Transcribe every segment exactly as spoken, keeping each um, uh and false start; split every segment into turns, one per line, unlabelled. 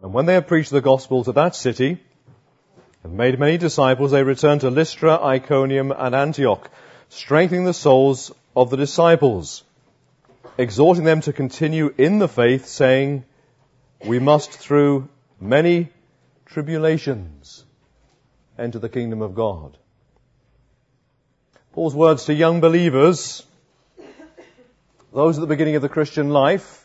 And when they had preached the gospel to that city and made many disciples, they returned to Lystra, Iconium, and Antioch, strengthening the souls of the disciples, exhorting them to continue in the faith, saying, we must through many tribulations enter the kingdom of God. Paul's words to young believers, those at the beginning of the Christian life,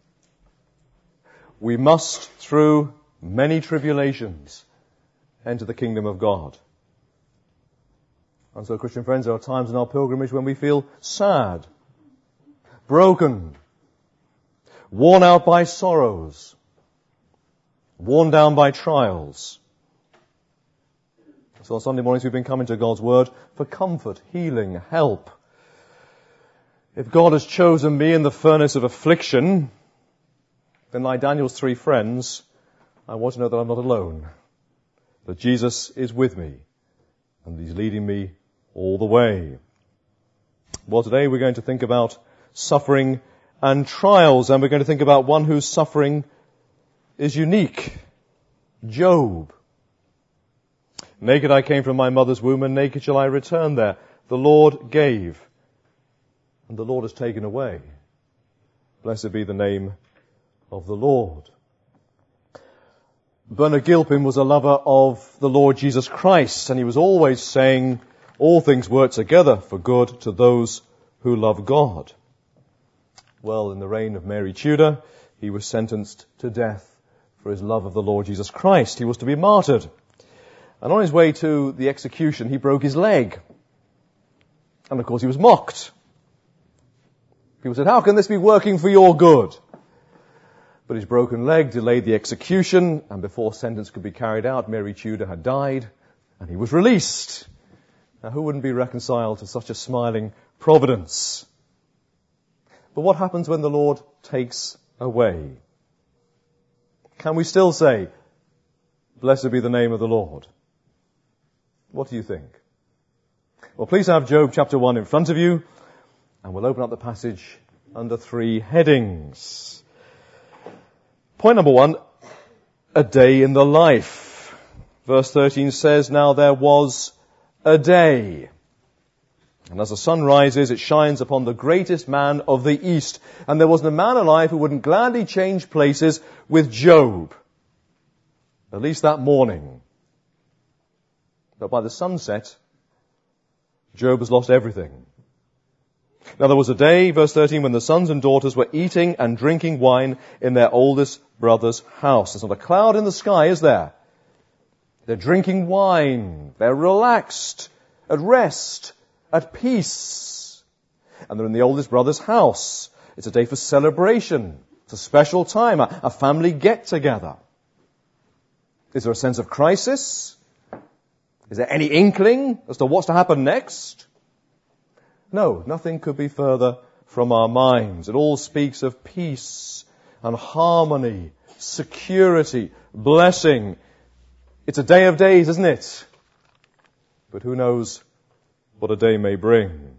we must through many tribulations enter the kingdom of God. And so, Christian friends, there are times in our pilgrimage when we feel sad, broken, worn out by sorrows, worn down by trials. So on Sunday mornings we've been coming to God's Word for comfort, healing, help. If God has chosen me in the furnace of affliction, then like Daniel's three friends, I want to know that I'm not alone, that Jesus is with me, and He's leading me all the way. Well, today we're going to think about suffering and trials, and we're going to think about one whose suffering is unique, Job. Naked I came from my mother's womb, and naked shall I return there. The Lord gave, and the Lord has taken away. Blessed be the name of the Lord. Bernard Gilpin was a lover of the Lord Jesus Christ, and he was always saying, all things work together for good to those who love God. Well, in the reign of Mary Tudor, he was sentenced to death for his love of the Lord Jesus Christ. He was to be martyred. And on his way to the execution, he broke his leg. And of course he was mocked. People said, how can this be working for your good? But his broken leg delayed the execution, and before sentence could be carried out, Mary Tudor had died, and he was released. Now, who wouldn't be reconciled to such a smiling providence? But what happens when the Lord takes away? Can we still say, blessed be the name of the Lord? What do you think? Well, please have Job chapter one in front of you, and we'll open up the passage under three headings. Point number one, a day in the life. Verse thirteen says, now there was a day. And as the sun rises, it shines upon the greatest man of the East. And there wasn't a man alive who wouldn't gladly change places with Job. At least that morning. But by the sunset, Job has lost everything. Now there was a day, verse thirteen, when the sons and daughters were eating and drinking wine in their oldest brother's house. There's not a cloud in the sky, is there? They're drinking wine. They're relaxed, at rest, at peace. And they're in the oldest brother's house. It's a day for celebration. It's a special time, a, a family get-together. Is there a sense of crisis? Is there any inkling as to what's to happen next? No, nothing could be further from our minds. It all speaks of peace and harmony, security, blessing. It's a day of days, isn't it? But who knows what a day may bring.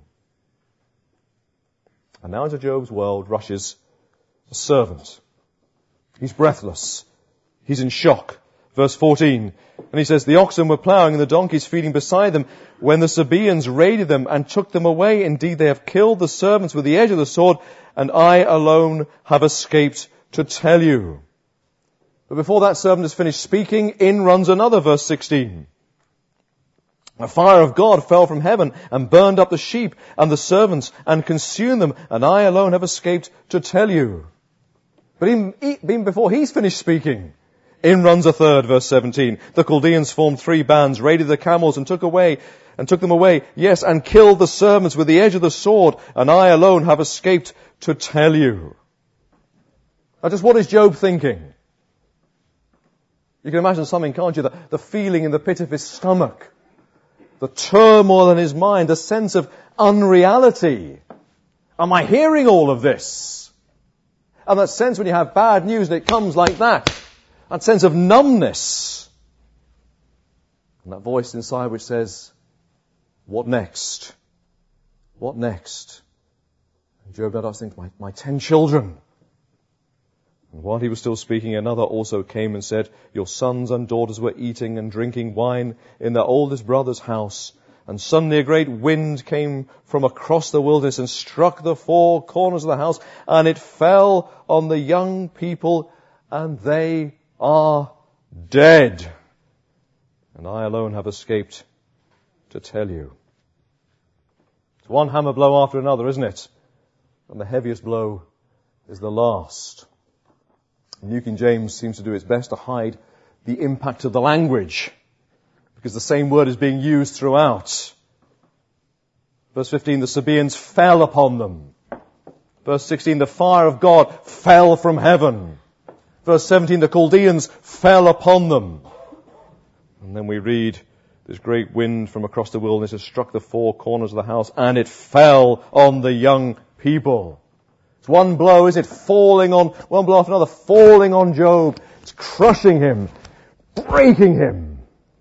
And now into Job's world rushes a servant. He's breathless. He's in shock. Verse fourteen, and he says, the oxen were ploughing and the donkeys feeding beside them when the Sabaeans raided them and took them away. Indeed, they have killed the servants with the edge of the sword, and I alone have escaped to tell you. But before that servant has finished speaking, in runs another, verse sixteen. A fire of God fell from heaven and burned up the sheep and the servants and consumed them, and I alone have escaped to tell you. But even, even before he's finished speaking, in runs a third, verse seventeen. The Chaldeans formed three bands, raided the camels and took away, and took them away, yes, and killed the servants with the edge of the sword, and I alone have escaped to tell you. Now just what is Job thinking? You can imagine something, can't you? The, the feeling in the pit of his stomach, the turmoil in his mind, the sense of unreality. Am I hearing all of this? And that sense when you have bad news and it comes like that. That sense of numbness. And that voice inside which says, what next? What next? And Job does think, my, my ten children. And while he was still speaking, another also came and said, your sons and daughters were eating and drinking wine in their oldest brother's house. And suddenly a great wind came from across the wilderness and struck the four corners of the house, and it fell on the young people, and they are dead. And I alone have escaped to tell you. It's one hammer blow after another, isn't it? And the heaviest blow is the last. New King James seems to do its best to hide the impact of the language, because the same word is being used throughout. Verse fifteen, the Sabaeans fell upon them. Verse sixteen, the fire of God fell from heaven. Verse seventeen, the Chaldeans fell upon them. And then we read, this great wind from across the wilderness has struck the four corners of the house, and it fell on the young people. It's one blow, is it? Falling on, one blow after another, falling on Job. It's crushing him, breaking him.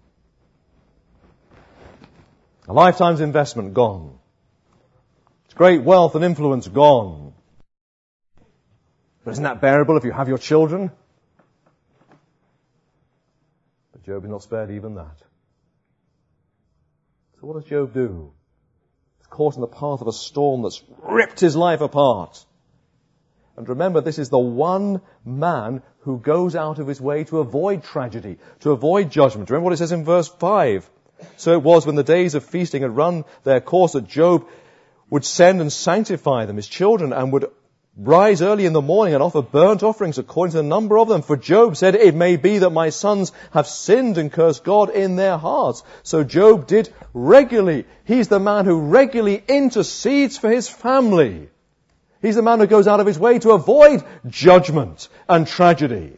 A lifetime's investment gone. It's great wealth and influence gone. But isn't that bearable if you have your children? But Job is not spared even that. So what does Job do? He's caught in the path of a storm that's ripped his life apart. And remember, this is the one man who goes out of his way to avoid tragedy, to avoid judgment. Remember what it says in verse five. So it was when the days of feasting had run their course that Job would send and sanctify them, his children, and would rise early in the morning and offer burnt offerings according to the number of them. For Job said, it may be that my sons have sinned and cursed God in their hearts. So Job did regularly. He's the man who regularly intercedes for his family. He's the man who goes out of his way to avoid judgment and tragedy.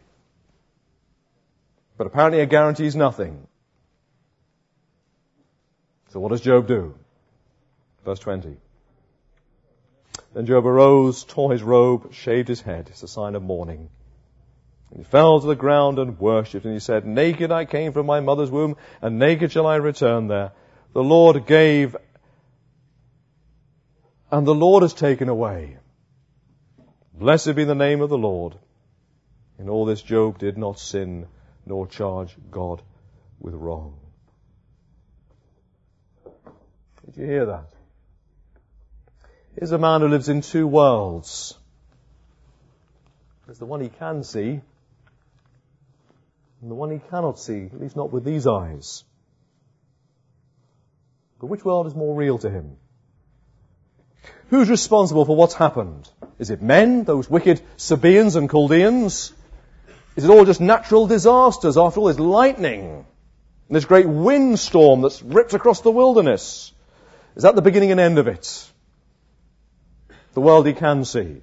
But apparently it guarantees nothing. So what does Job do? Verse twenty. Then Job arose, tore his robe, shaved his head. It's a sign of mourning. And he fell to the ground and worshipped. And he said, naked I came from my mother's womb, and naked shall I return there. The Lord gave, and the Lord has taken away. Blessed be the name of the Lord. In all this Job did not sin, nor charge God with wrong. Did you hear that? Here's a man who lives in two worlds. There's the one he can see, and the one he cannot see, at least not with these eyes. But which world is more real to him? Who's responsible for what's happened? Is it men, those wicked Sabaeans and Chaldeans? Is it all just natural disasters? After all, there's lightning and this great windstorm that's ripped across the wilderness. Is that the beginning and end of it? The world he can see.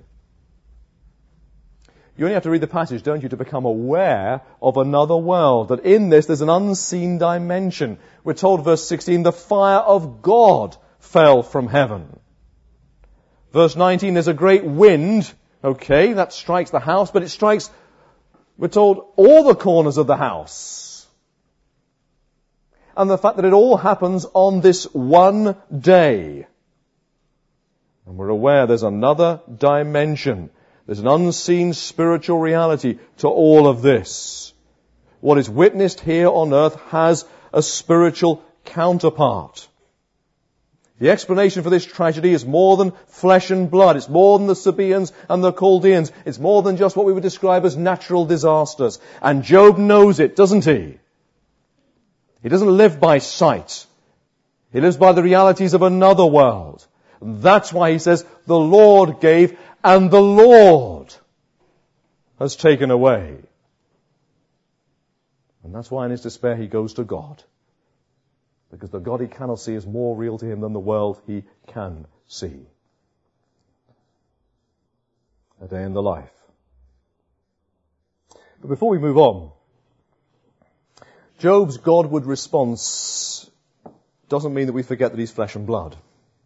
You only have to read the passage, don't you, to become aware of another world. That in this there's an unseen dimension. We're told, verse sixteen, the fire of God fell from heaven. Verse nineteen, there's a great wind. Okay, that strikes the house, but it strikes, we're told, all the corners of the house. And the fact that it all happens on this one day. And we're aware there's another dimension. There's an unseen spiritual reality to all of this. What is witnessed here on earth has a spiritual counterpart. The explanation for this tragedy is more than flesh and blood. It's more than the Sabaeans and the Chaldeans. It's more than just what we would describe as natural disasters. And Job knows it, doesn't he? He doesn't live by sight. He lives by the realities of another world. And that's why he says, the Lord gave and the Lord has taken away. And that's why in his despair he goes to God. Because the God he cannot see is more real to him than the world he can see. A day in the life. But before we move on, Job's Godward response doesn't mean that we forget that he's flesh and blood.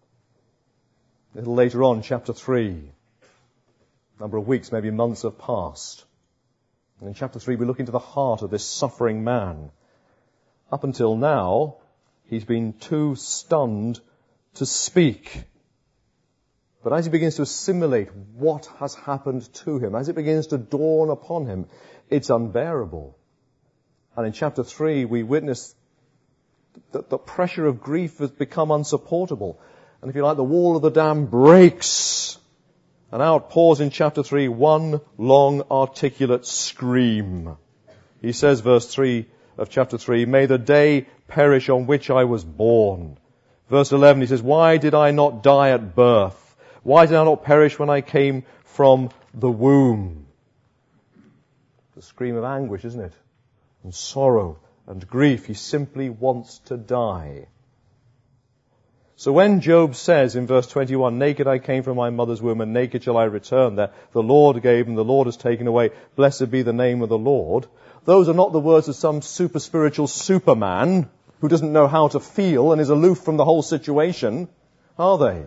A little later on, chapter three, a number of weeks, maybe months have passed. And in chapter three, we look into the heart of this suffering man. Up until now, he's been too stunned to speak. But as he begins to assimilate what has happened to him, as it begins to dawn upon him, it's unbearable. And in chapter three, we witness that the pressure of grief has become unsupportable. And if you like, the wall of the dam breaks. And out pours in chapter three one long articulate scream. He says, verse three of chapter three, "May the day perish on which I was born." Verse eleven, he says, "Why did I not die at birth? Why did I not perish when I came from the womb?" The scream of anguish, isn't it? And sorrow and grief. He simply wants to die. So when Job says in verse twenty-one, "Naked I came from my mother's womb, and naked shall I return there. The Lord gave, and the Lord has taken away. Blessed be the name of the Lord." Those are not the words of some super spiritual superman who doesn't know how to feel and is aloof from the whole situation, are they?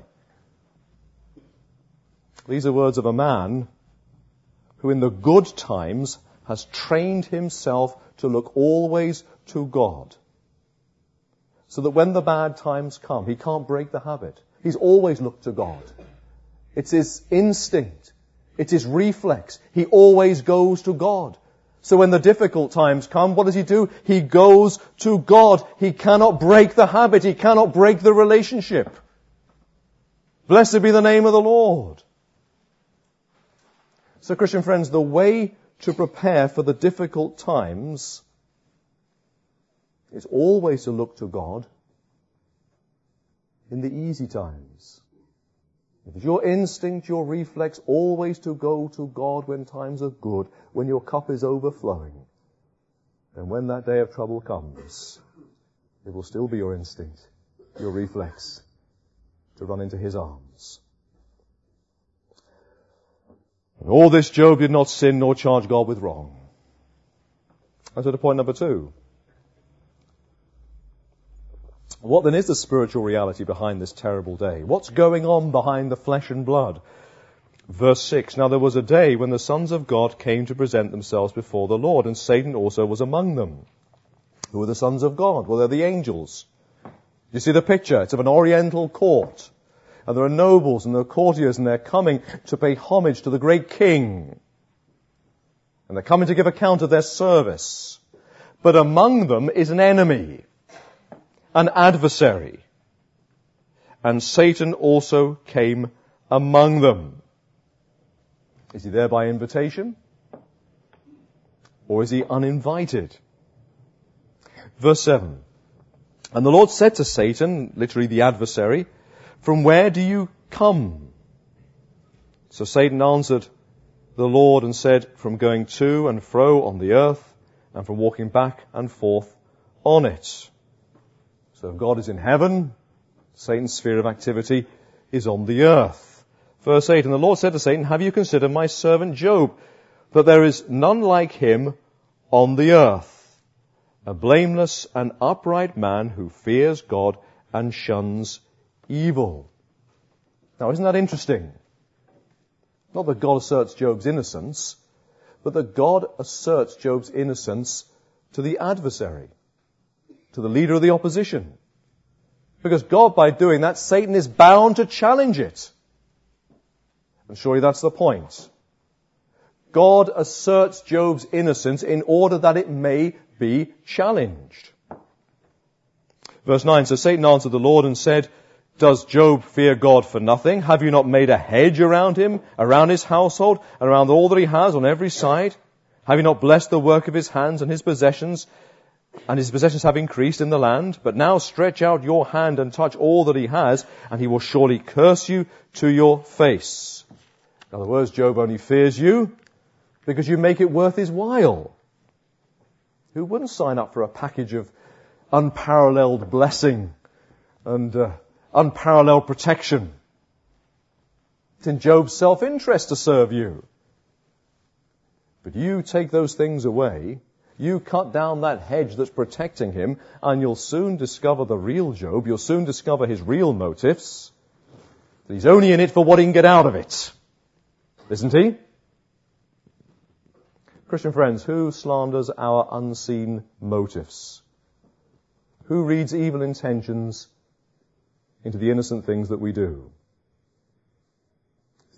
These are words of a man who in the good times has trained himself to look always to God. So that when the bad times come, he can't break the habit. He's always looked to God. It's his instinct. It's his reflex. He always goes to God. So when the difficult times come, what does he do? He goes to God. He cannot break the habit. He cannot break the relationship. Blessed be the name of the Lord. So, Christian friends, the way to prepare for the difficult times is always to look to God in the easy times. If it's your instinct, your reflex, always to go to God when times are good, when your cup is overflowing, then when that day of trouble comes, it will still be your instinct, your reflex, to run into his arms. In all this, Job did not sin nor charge God with wrong. And so to point number two. What then is the spiritual reality behind this terrible day? What's going on behind the flesh and blood? Verse six, "Now there was a day when the sons of God came to present themselves before the Lord, and Satan also was among them." Who are the sons of God? Well, they're the angels. You see the picture? It's of an oriental court. And there are nobles and there are courtiers, and they're coming to pay homage to the great king. And they're coming to give account of their service. But among them is an enemy, an adversary. And Satan also came among them. Is he there by invitation? Or is he uninvited? Verse seven. "And the Lord said to Satan," literally the adversary, "From where do you come?" So Satan answered the Lord and said, "From going to and fro on the earth, and from walking back and forth on it." So if God is in heaven, Satan's sphere of activity is on the earth. Verse eight, "And the Lord said to Satan, Have you considered my servant Job, that there is none like him on the earth, a blameless and upright man who fears God and shuns evil." Now, isn't that interesting? Not that God asserts Job's innocence, but that God asserts Job's innocence to the adversary, to the leader of the opposition. Because God, by doing that, Satan is bound to challenge it. And surely that's the point. God asserts Job's innocence in order that it may be challenged. Verse nine, "So Satan answered the Lord and said, Does Job fear God for nothing? Have you not made a hedge around him, around his household, and around all that he has on every side? Have you not blessed the work of his hands and his possessions, and his possessions have increased in the land? But now stretch out your hand and touch all that he has, and he will surely curse you to your face." In other words, Job only fears you because you make it worth his while. Who wouldn't sign up for a package of unparalleled blessing and uh, unparalleled protection? It's in Job's self-interest to serve you. But you take those things away, you cut down that hedge that's protecting him, and you'll soon discover the real Job. You'll soon discover his real motives. That he's only in it for what he can get out of it. Isn't he? Christian friends, who slanders our unseen motives? Who reads evil intentions into the innocent things that we do?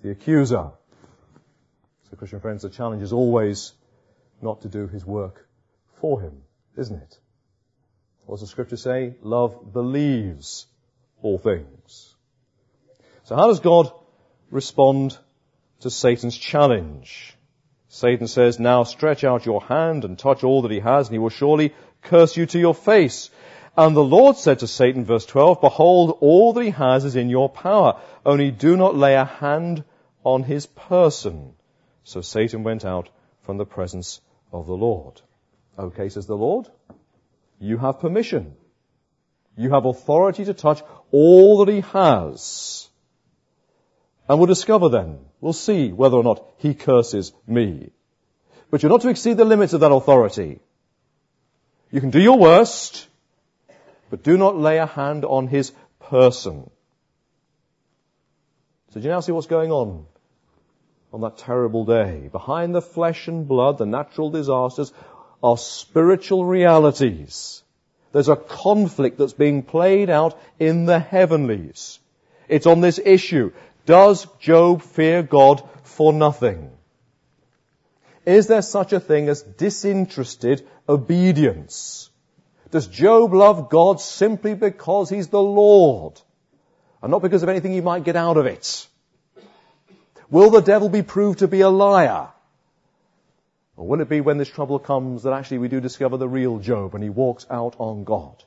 the accuser. So, Christian friends, the challenge is always not to do his work for him, isn't it? What does the Scripture say? Love believes all things. So how does God respond to Satan's challenge? Satan says, now stretch out your hand and touch all that he has, and he will surely curse you to your face. And the Lord said to Satan, verse twelve, behold, all that he has is in your power, only do not lay a hand on his person. So Satan went out from the presence of the Lord. Okay, says the Lord, you have permission. You have authority to touch all that he has. And we'll discover then, we'll see whether or not he curses me. But you're not to exceed the limits of that authority. You can do your worst, but do not lay a hand on his person. So do you now see what's going on on that terrible day? Behind the flesh and blood, the natural disasters, are spiritual realities. There's a conflict that's being played out in the heavenlies. It's on this issue. Does Job fear God for nothing? Is there such a thing as disinterested obedience? Does Job love God simply because he's the Lord, and not because of anything he might get out of it? Will the devil be proved to be a liar? Or will it be when this trouble comes that actually we do discover the real Job and he walks out on God?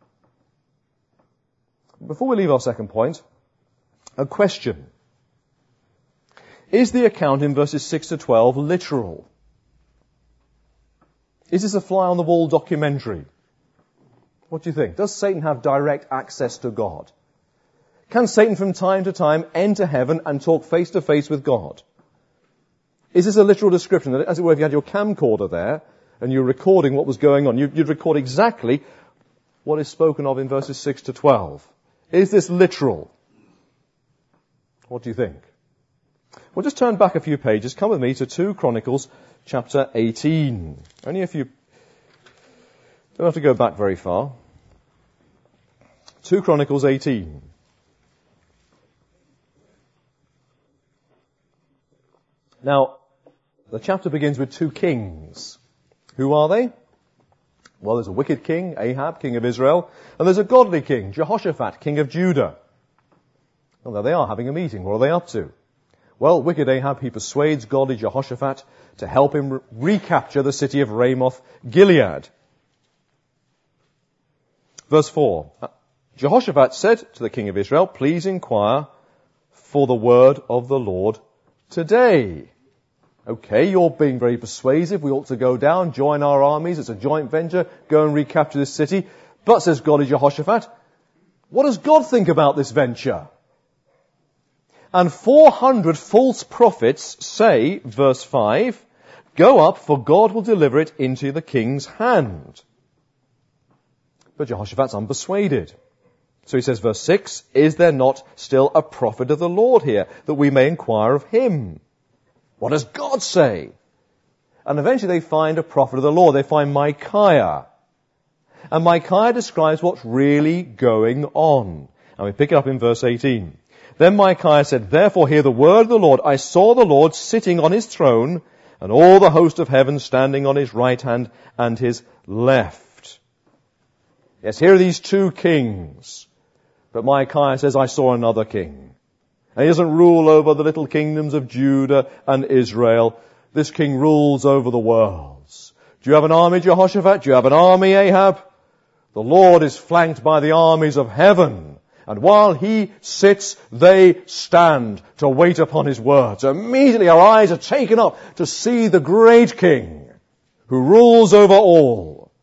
Before we leave our second point, a question. Is the account in verses six to twelve literal? Is this a fly-on-the-wall documentary? What do you think? Does Satan have direct access to God? Can Satan from time to time enter heaven and talk face to face with God? Is this a literal description? As it were, if you had your camcorder there and you're recording what was going on, you'd record exactly what is spoken of in verses six to twelve. Is this literal? What do you think? Well, just turn back a few pages. Come with me to Second Chronicles chapter eighteen. Only a few... Don't have to go back very far. Second Chronicles eighteen. Now, the chapter begins with two kings. Who are they? Well, there's a wicked king, Ahab, king of Israel, and there's a godly king, Jehoshaphat, king of Judah. Well, there they are, having a meeting. What are they up to? Well, wicked Ahab, he persuades godly Jehoshaphat to help him re- recapture the city of Ramoth Gilead. Verse four. Jehoshaphat said to the king of Israel, please inquire for the word of the Lord today. Okay, you're being very persuasive. We ought to go down, join our armies. It's a joint venture. Go and recapture this city. But, says godly Jehoshaphat, what does God think about this venture? And four hundred false prophets say, verse five, go up, for God will deliver it into the king's hand. But Jehoshaphat's unpersuaded. So he says, verse six, is there not still a prophet of the Lord here, that we may inquire of him? What does God say? And eventually they find a prophet of the Lord. They find Micaiah. And Micaiah describes what's really going on. And we pick it up in verse eighteen. Then Micaiah said, therefore hear the word of the Lord. I saw the Lord sitting on his throne, and all the host of heaven standing on his right hand and his left. Yes, here are these two kings. But Micaiah says, I saw another king. And he doesn't rule over the little kingdoms of Judah and Israel. This king rules over the worlds. Do you have an army, Jehoshaphat? Do you have an army, Ahab? The Lord is flanked by the armies of heaven. And while he sits, they stand to wait upon his words. Immediately our eyes are taken up to see the great king who rules over all.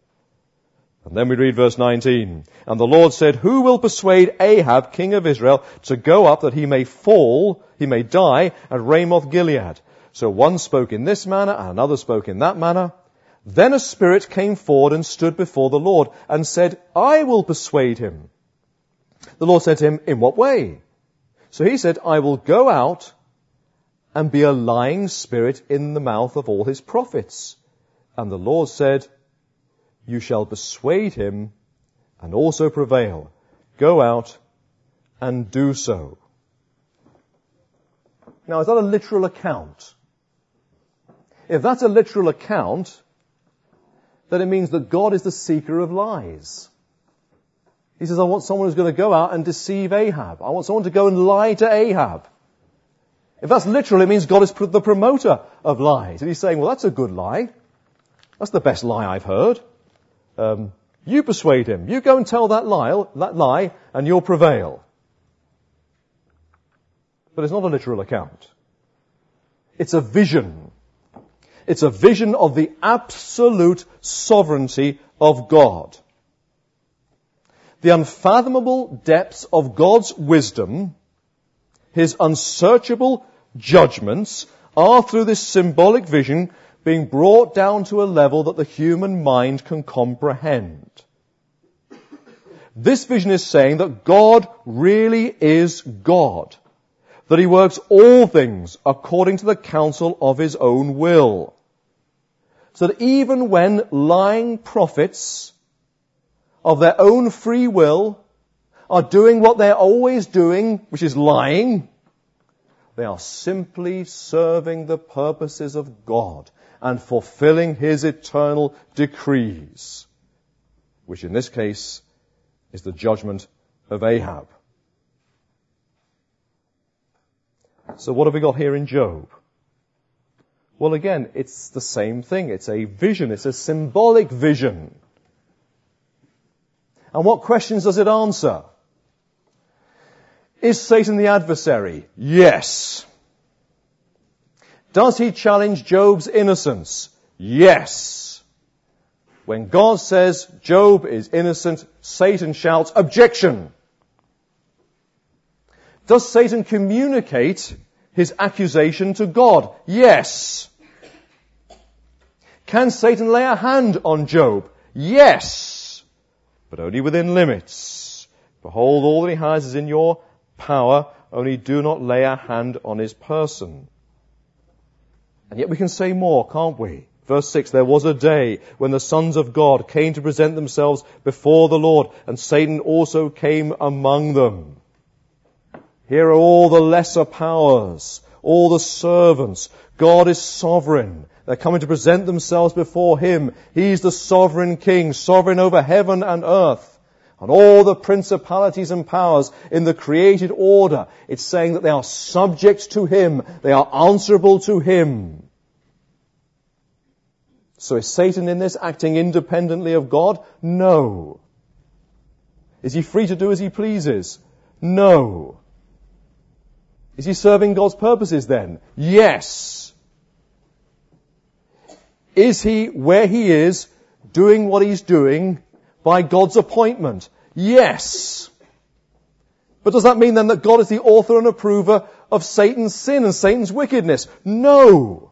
And then we read verse nineteen. And the Lord said, who will persuade Ahab, king of Israel, to go up that he may fall, he may die at Ramoth Gilead? So one spoke in this manner, and another spoke in that manner. Then a spirit came forward and stood before the Lord, and said, I will persuade him. The Lord said to him, in what way? So he said, I will go out and be a lying spirit in the mouth of all his prophets. And the Lord said, you shall persuade him and also prevail. Go out and do so. Now, is that a literal account? If that's a literal account, then it means that God is the seeker of lies. He says, I want someone who's going to go out and deceive Ahab. I want someone to go and lie to Ahab. If that's literal, it means God is the promoter of lies. And he's saying, well, that's a good lie. That's the best lie I've heard. Um, you persuade him. You go and tell that lie, that lie, and you'll prevail. But it's not a literal account. It's a vision. It's a vision of the absolute sovereignty of God. The unfathomable depths of God's wisdom, His unsearchable judgments, are through this symbolic vision being brought down to a level that the human mind can comprehend. This vision is saying that God really is God, that He works all things according to the counsel of His own will. So that even when lying prophets of their own free will are doing what they're always doing, which is lying, they are simply serving the purposes of God and fulfilling His eternal decrees, which in this case is the judgment of Ahab. So what have we got here in Job? Well, again, it's the same thing. It's a vision. It's a symbolic vision. And what questions does it answer? Is Satan the adversary? Yes. Does he challenge Job's innocence? Yes. When God says Job is innocent, Satan shouts, objection. Does Satan communicate his accusation to God? Yes. Can Satan lay a hand on Job? Yes. But only within limits. Behold, all that he has is in your power, only do not lay a hand on his person. And yet we can say more, can't we? Verse six, there was a day when the sons of God came to present themselves before the Lord, and Satan also came among them. Here are all the lesser powers, all the servants. God is sovereign. They're coming to present themselves before Him. He's the sovereign King, sovereign over heaven and earth. And all the principalities and powers in the created order. It's saying that they are subject to Him. They are answerable to Him. So is Satan in this acting independently of God? No. Is he free to do as he pleases? No. Is he serving God's purposes then? Yes. Is he, where he is, doing what he's doing by God's appointment? Yes. But does that mean then that God is the author and approver of Satan's sin and Satan's wickedness? No.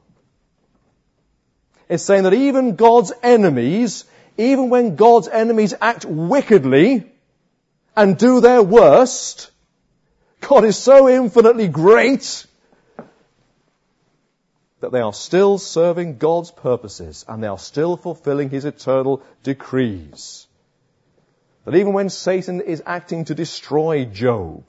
It's saying that even God's enemies, even when God's enemies act wickedly and do their worst, God is so infinitely great that they are still serving God's purposes and they are still fulfilling His eternal decrees. That even when Satan is acting to destroy Job,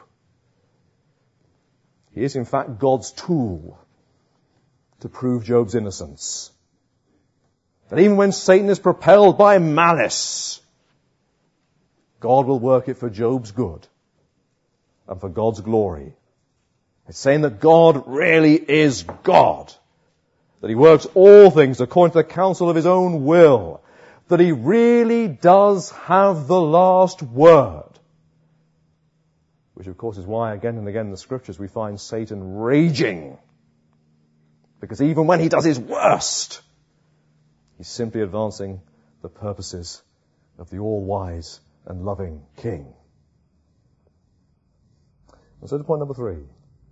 he is in fact God's tool to prove Job's innocence. That even when Satan is propelled by malice, God will work it for Job's good and for God's glory. It's saying that God really is God. That He works all things according to the counsel of His own will. That He really does have the last word. Which of course is why again and again in the Scriptures we find Satan raging. Because even when he does his worst, he's simply advancing the purposes of the all-wise and loving King. And so to point number three.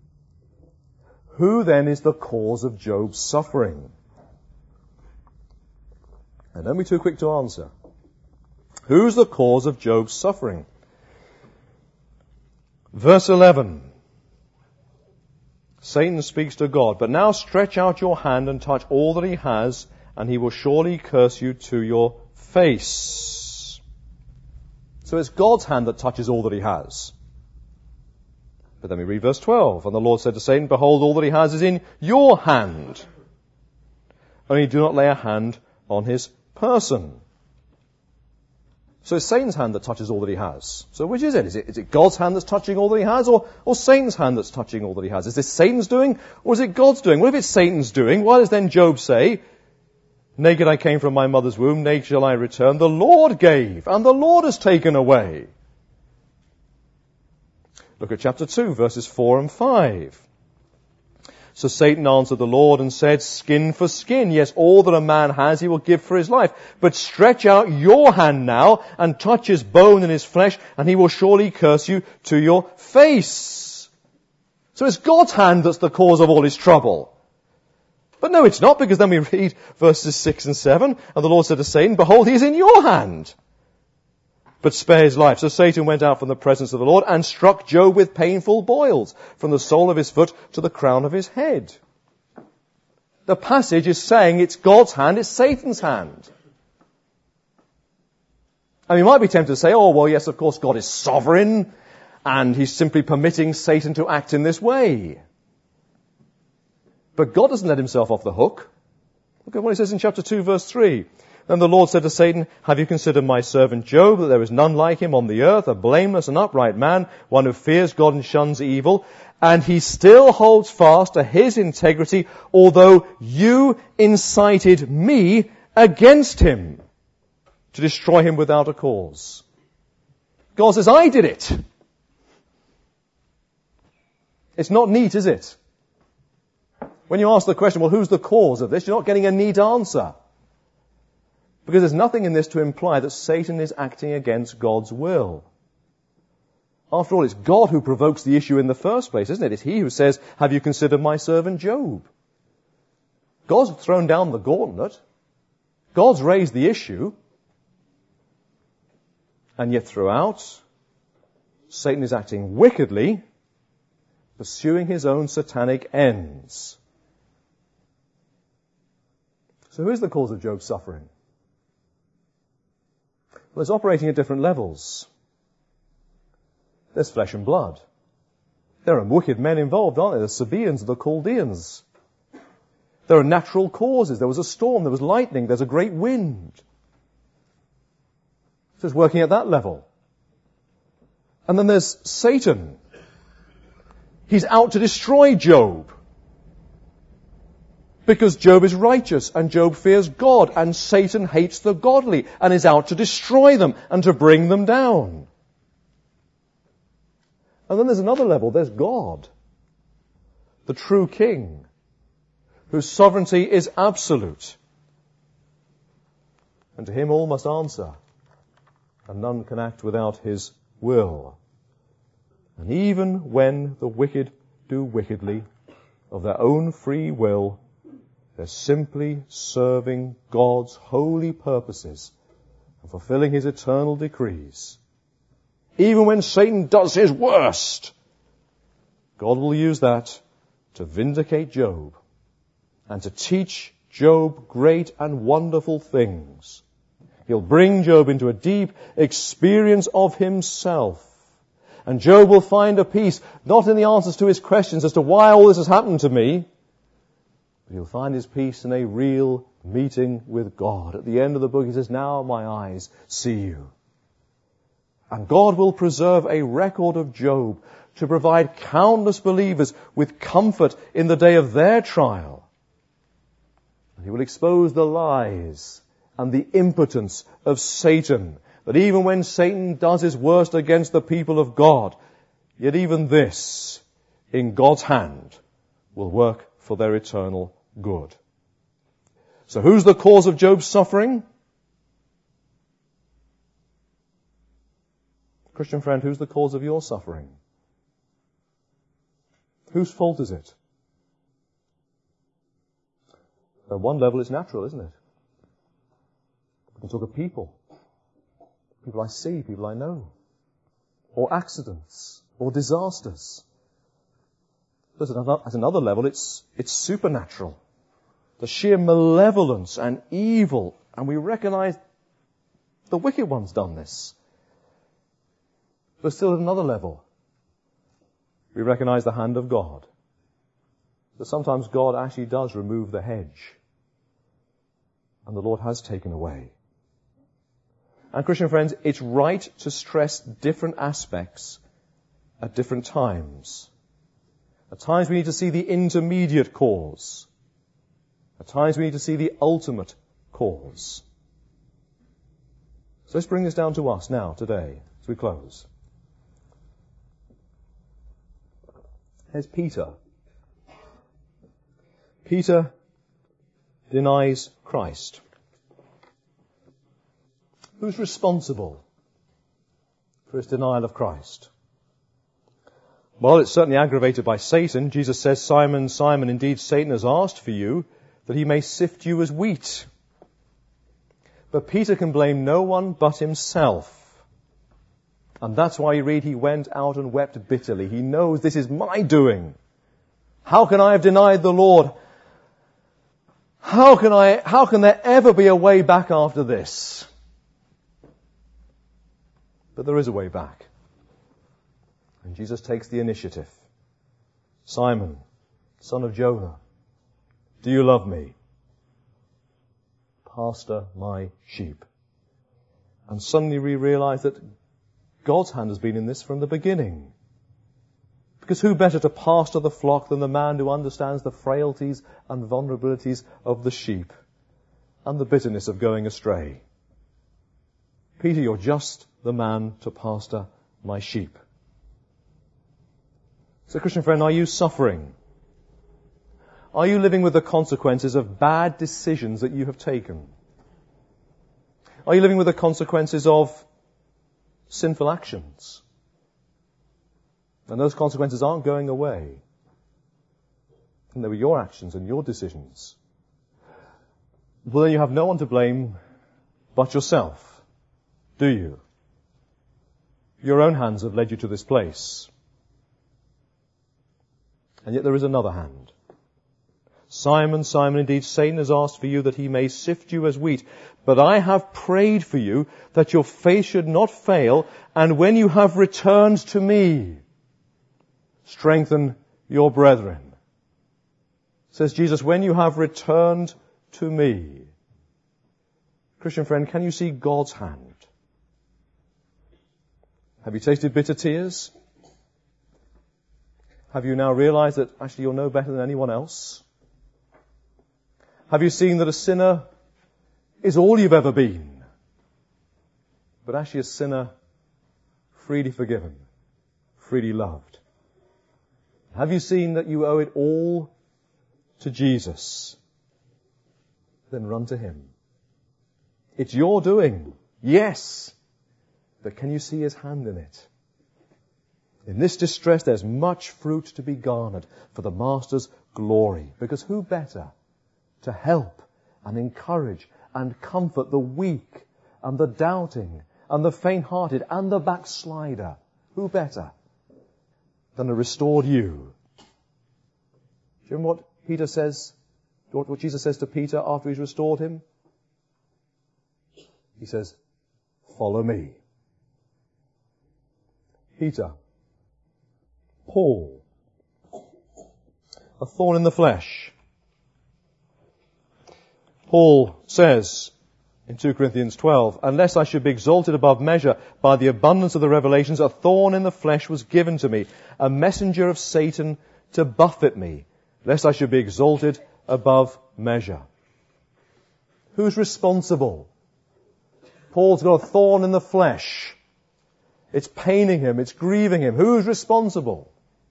Who then is the cause of Job's suffering? And don't be too quick to answer. Who's the cause of Job's suffering? Verse eleven. Satan speaks to God, but now stretch out your hand and touch all that he has, and he will surely curse you to your face. So it's God's hand that touches all that he has. But then we read verse twelve. And the Lord said to Satan, behold, all that he has is in your hand. Only do not lay a hand on his person. So it's Satan's hand that touches all that he has. So which is it? Is it, is it God's hand that's touching all that he has, or, or Satan's hand that's touching all that he has? Is this Satan's doing, or is it God's doing? Well, if it's Satan's doing, why does then Job say, naked I came from my mother's womb, naked shall I return? The Lord gave, and the Lord has taken away. Look at chapter two, verses four and five. So Satan answered the Lord and said, skin for skin, yes, all that a man has he will give for his life. But stretch out your hand now and touch his bone and his flesh, and he will surely curse you to your face. So it's God's hand that's the cause of all his trouble. But no, it's not, because then we read verses six and seven, and the Lord said to Satan, behold, he is in your hand, but spare his life. So Satan went out from the presence of the Lord and struck Job with painful boils from the sole of his foot to the crown of his head. The passage is saying it's God's hand, it's Satan's hand. And you might be tempted to say, oh, well, yes, of course, God is sovereign, and he's simply permitting Satan to act in this way. But God doesn't let himself off the hook. Look at what he says in chapter two, verse three. Then the Lord said to Satan, have you considered my servant Job, that there is none like him on the earth, a blameless and upright man, one who fears God and shuns evil, and he still holds fast to his integrity, although you incited me against him to destroy him without a cause. God says, I did it. It's not neat, is it? When you ask the question, well, who's the cause of this? You're not getting a neat answer. Because there's nothing in this to imply that Satan is acting against God's will. After all, it's God who provokes the issue in the first place, isn't it? It's he who says, have you considered my servant Job? God's thrown down the gauntlet. God's raised the issue. And yet throughout, Satan is acting wickedly, pursuing his own satanic ends. So who is the cause of Job's suffering? Well, it's operating at different levels. There's flesh and blood. There are wicked men involved, aren't there? The Sabaeans, the Chaldeans. There are natural causes. There was a storm, there was lightning, there's a great wind. So it's working at that level. And then there's Satan. He's out to destroy Job. Because Job is righteous and Job fears God, and Satan hates the godly and is out to destroy them and to bring them down. And then there's another level. There's God, the true king, whose sovereignty is absolute. And to him all must answer, and none can act without his will. And even when the wicked do wickedly, of their own free will, they're simply serving God's holy purposes and fulfilling his eternal decrees. Even when Satan does his worst, God will use that to vindicate Job and to teach Job great and wonderful things. He'll bring Job into a deep experience of himself. And Job will find a peace, not in the answers to his questions as to why all this has happened to me, but he'll find his peace in a real meeting with God. At the end of the book he says, now my eyes see you. And God will preserve a record of Job to provide countless believers with comfort in the day of their trial. And he will expose the lies and the impotence of Satan, that even when Satan does his worst against the people of God, yet even this, in God's hand, will work for their eternal good. So who's the cause of Job's suffering? Christian friend, who's the cause of your suffering? Whose fault is it? At one level it's natural, isn't it? We can talk of people. People I see, people I know. Or accidents, or disasters. But at another, at another level, it's, it's supernatural. The sheer malevolence and evil, and we recognize the wicked one's done this. But still at another level, we recognize the hand of God. That sometimes God actually does remove the hedge. And the Lord has taken away. And Christian friends, it's right to stress different aspects at different times. At times we need to see the intermediate cause. At times we need to see the ultimate cause. So let's bring this down to us now, today, as we close. Here's Peter. Peter denies Christ. Who's responsible for his denial of Christ? Well, it's certainly aggravated by Satan. Jesus says, Simon, Simon, indeed Satan has asked for you that he may sift you as wheat. But Peter can blame no one but himself. And that's why you read he went out and wept bitterly. He knows this is my doing. How can I have denied the Lord? How can I, how can there ever be a way back after this? But there is a way back. And Jesus takes the initiative. Simon, son of Jonah, do you love me? Pastor my sheep. And suddenly we realize that God's hand has been in this from the beginning. Because who better to pastor the flock than the man who understands the frailties and vulnerabilities of the sheep and the bitterness of going astray? Peter, you're just the man to pastor my sheep. So, Christian friend, are you suffering? Are you living with the consequences of bad decisions that you have taken? Are you living with the consequences of sinful actions? And those consequences aren't going away. And they were your actions and your decisions. Well, then you have no one to blame but yourself, do you? Your own hands have led you to this place. And yet there is another hand. Simon, Simon, indeed Satan has asked for you that he may sift you as wheat. But I have prayed for you that your faith should not fail, and when you have returned to me, strengthen your brethren. Says Jesus, when you have returned to me. Christian friend, can you see God's hand? Have you tasted bitter tears? Have you now realized that actually you're no better than anyone else? Have you seen that a sinner is all you've ever been, but actually a sinner freely forgiven, freely loved? Have you seen that you owe it all to Jesus? Then run to him. It's your doing, yes, but can you see his hand in it? In this distress there's much fruit to be garnered for the Master's glory. Because who better to help and encourage and comfort the weak and the doubting and the faint-hearted and the backslider? Who better than a restored you? Do you remember what Peter says, what Jesus says to Peter after he's restored him? He says, follow me. Peter, Paul, a thorn in the flesh. Paul says in two Corinthians twelve, unless I should be exalted above measure by the abundance of the revelations, a thorn in the flesh was given to me, a messenger of Satan to buffet me, lest I should be exalted above measure. Who's responsible? Paul's got a thorn in the flesh. It's paining him, it's grieving him. Who's responsible?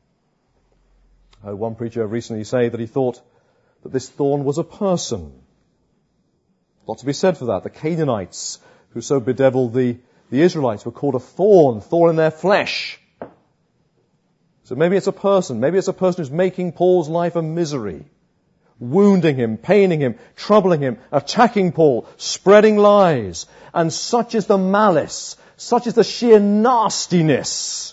I heard one preacher recently say that he thought that this thorn was a person. A lot to be said for that. The Canaanites, who so bedeviled the, the Israelites, were called a thorn, thorn in their flesh. So maybe it's a person. Maybe it's a person who's making Paul's life a misery, wounding him, paining him, troubling him, attacking Paul, spreading lies. And such is the malice, such is the sheer nastiness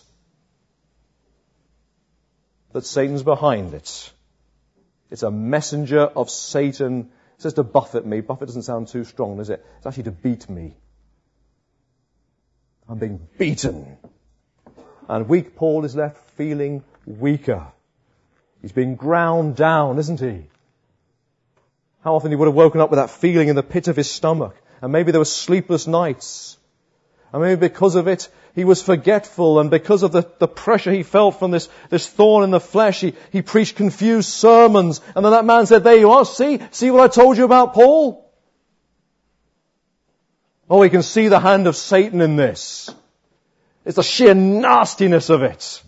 that Satan's behind it. It's a messenger of Satan. It says to buffet me. Buffet doesn't sound too strong, does it? It's actually to beat me. I'm being beaten. And weak Paul is left feeling weaker. He's being ground down, isn't he? How often he would have woken up with that feeling in the pit of his stomach. And maybe there were sleepless nights. And maybe because of it, he was forgetful. And because of the, the pressure he felt from this, this thorn in the flesh, he, he preached confused sermons. And then that man said, there you are, see? See what I told you about Paul? Oh, we can see the hand of Satan in this. It's the sheer nastiness of it.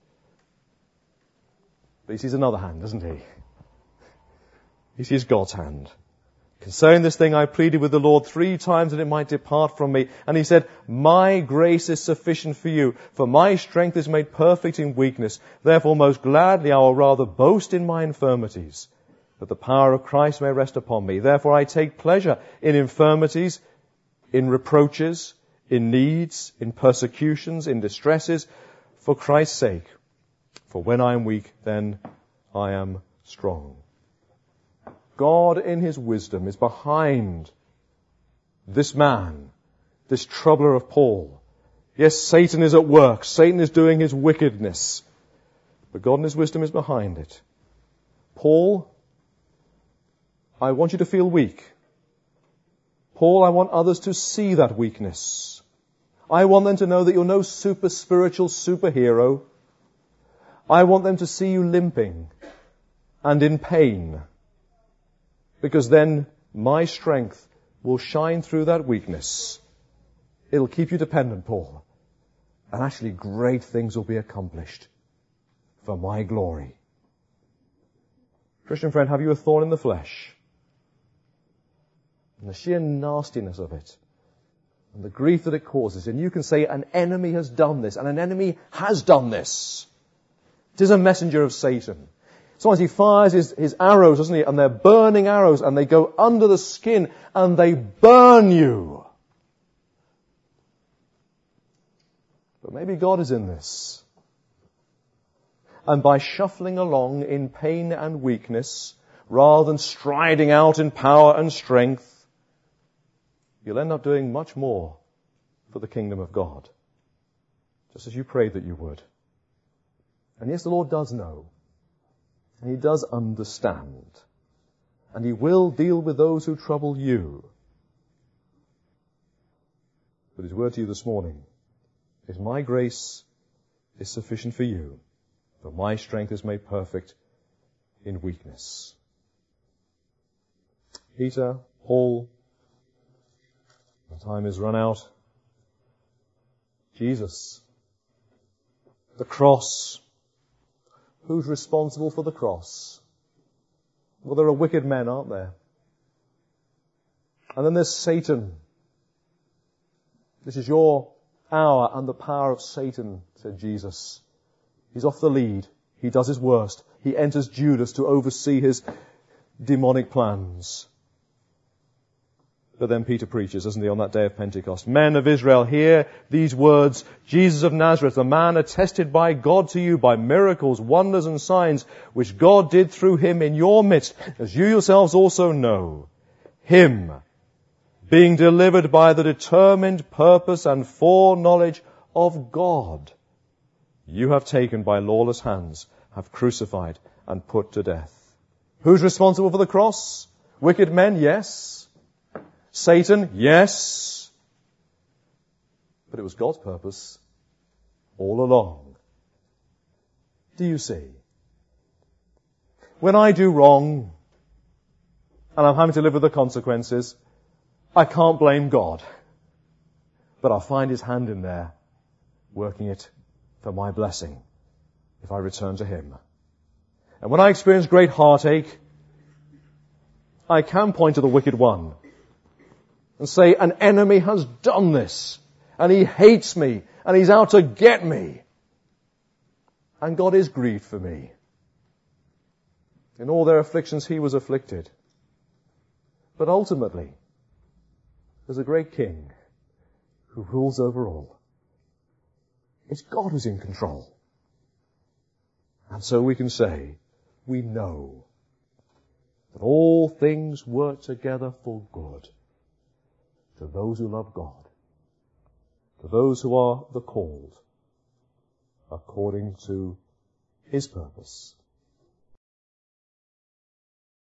But he sees another hand, doesn't he? He sees God's hand. Concerning this thing I pleaded with the Lord three times that it might depart from me. And he said, my grace is sufficient for you, for my strength is made perfect in weakness. Therefore most gladly I will rather boast in my infirmities, that the power of Christ may rest upon me. Therefore I take pleasure in infirmities, in reproaches, in needs, in persecutions, in distresses, for Christ's sake. For when I am weak, then I am strong. God in his wisdom is behind this man, this troubler of Paul. Yes, Satan is at work. Satan is doing his wickedness. But God in his wisdom is behind it. Paul, I want you to feel weak. Paul, I want others to see that weakness. I want them to know that you're no super spiritual superhero. I want them to see you limping and in pain. Because then my strength will shine through that weakness. It'll keep you dependent, Paul. And actually great things will be accomplished for my glory. Christian friend, have you a thorn in the flesh? And the sheer nastiness of it, and the grief that it causes, and you can say an enemy has done this, and an enemy has done this. It is a messenger of Satan. Sometimes he fires his, his arrows, doesn't he? And they're burning arrows, and they go under the skin, and they burn you. But maybe God is in this. And by shuffling along in pain and weakness, rather than striding out in power and strength, you'll end up doing much more for the kingdom of God. Just as you prayed that you would. And yes, the Lord does know. And he does understand. And he will deal with those who trouble you. But his word to you this morning is, my grace is sufficient for you, for my strength is made perfect in weakness. Peter, Paul, the time is run out. Jesus, the cross. Who's responsible for the cross? Well, there are wicked men, aren't there? And then there's Satan. This is your hour and the power of Satan, said Jesus. He's off the lead. He does his worst. He enters Judas to oversee his demonic plans. But then Peter preaches, doesn't he, on that day of Pentecost. Men of Israel, hear these words. Jesus of Nazareth, a man attested by God to you by miracles, wonders and signs, which God did through him in your midst, as you yourselves also know. Him, being delivered by the determined purpose and foreknowledge of God, you have taken by lawless hands, have crucified and put to death. Who's responsible for the cross? Wicked men, yes. Satan, yes. But it was God's purpose all along. Do you see? When I do wrong, and I'm having to live with the consequences, I can't blame God. But I'll find his hand in there, working it for my blessing, if I return to him. And when I experience great heartache, I can point to the wicked one and say, an enemy has done this, and he hates me, and he's out to get me. And God is grieved for me. In all their afflictions, he was afflicted. But ultimately, there's a great king who rules over all. It's God who's in control. And so we can say, we know that all things work together for good to those who love God, to those who are the called, according to his purpose.